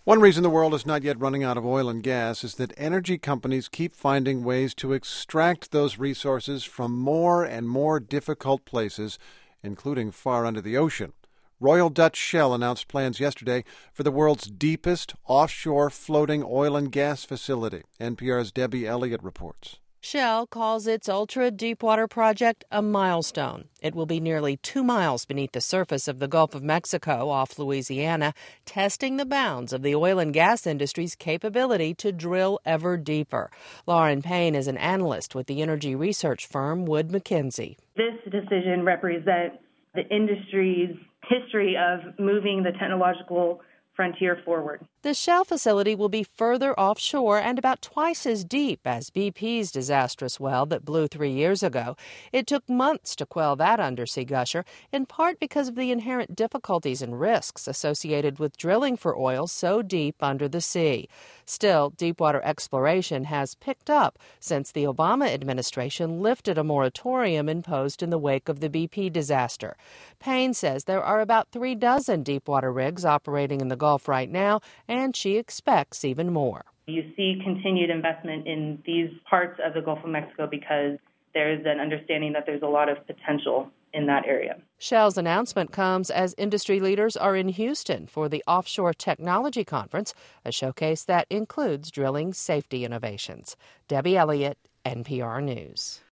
One reason the world is not yet running out of oil and gas is that energy companies keep finding ways to extract those resources from more and more difficult places, including far under the ocean. Royal Dutch Shell announced plans yesterday for the world's deepest offshore floating oil and gas facility. NPR's Debbie Elliott reports. Shell calls its ultra-deepwater project a milestone. It will be nearly 2 miles beneath the surface of the Gulf of Mexico off Louisiana, testing the bounds of the oil and gas industry's capability to drill ever deeper. Lauren Payne is an analyst with the energy research firm Wood Mackenzie. This decision represents the industry's history of moving the technological frontier forward. The Shell facility will be further offshore and about twice as deep as BP's disastrous well that blew 3 years ago. It took months to quell that undersea gusher, in part because of the inherent difficulties and risks associated with drilling for oil so deep under the sea. Still, deepwater exploration has picked up since the Obama administration lifted a moratorium imposed in the wake of the BP disaster. Payne says there are about 36 deepwater rigs operating in the Gulf right now, and she expects even more. You see continued investment in these parts of the Gulf of Mexico because there's an understanding that there's a lot of potential in that area. Shell's announcement comes as industry leaders are in Houston for the Offshore Technology Conference, a showcase that includes drilling safety innovations. Debbie Elliott, NPR News.